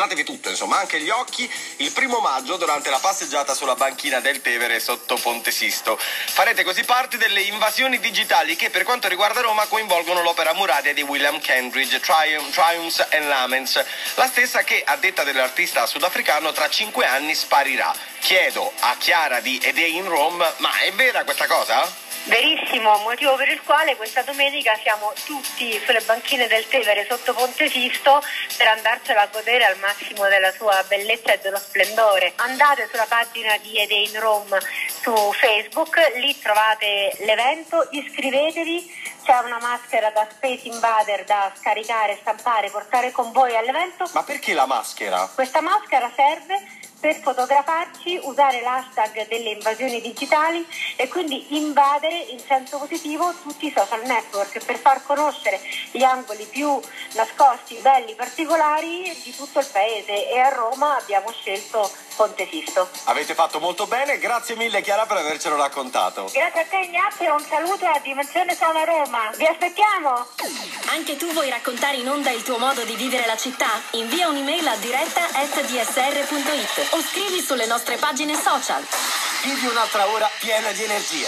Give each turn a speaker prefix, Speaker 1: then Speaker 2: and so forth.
Speaker 1: Guardatevi tutto, insomma, anche gli occhi, il 1° maggio durante la passeggiata sulla banchina del Tevere sotto Ponte Sisto. Farete così parte delle invasioni digitali che per quanto riguarda Roma coinvolgono l'opera muraria di William Kentridge, Triumphs and Laments, la stessa che, a detta dell'artista sudafricano, tra 5 anni sparirà. Chiedo a Chiara di A Day in Rome, ma è vera questa cosa?
Speaker 2: Verissimo, motivo per il quale questa domenica siamo tutti sulle banchine del Tevere sotto Ponte Sisto per andarcela a godere al massimo della sua bellezza e dello splendore. Andate sulla pagina di A Day in Rome su Facebook, lì trovate l'evento, iscrivetevi, c'è una maschera da Space Invader da scaricare, stampare, portare con voi all'evento.
Speaker 1: Ma perché la maschera?
Speaker 2: Questa maschera serve per fotografarci, usare l'hashtag delle invasioni digitali e quindi invadere in senso positivo tutti i social network per far conoscere gli angoli più nascosti, belli, particolari di tutto il paese, e a Roma abbiamo scelto Ponte Sisto.
Speaker 1: Avete fatto molto bene, grazie mille Chiara per avercelo raccontato.
Speaker 2: Grazie a te Ignazio, un saluto a Dimensione Sono Roma, vi aspettiamo!
Speaker 3: Anche tu vuoi raccontare in onda il tuo modo di vivere la città? Invia un'email a diretta@dsr.it o scrivi sulle nostre pagine social.
Speaker 1: Vivi un'altra ora piena di energia.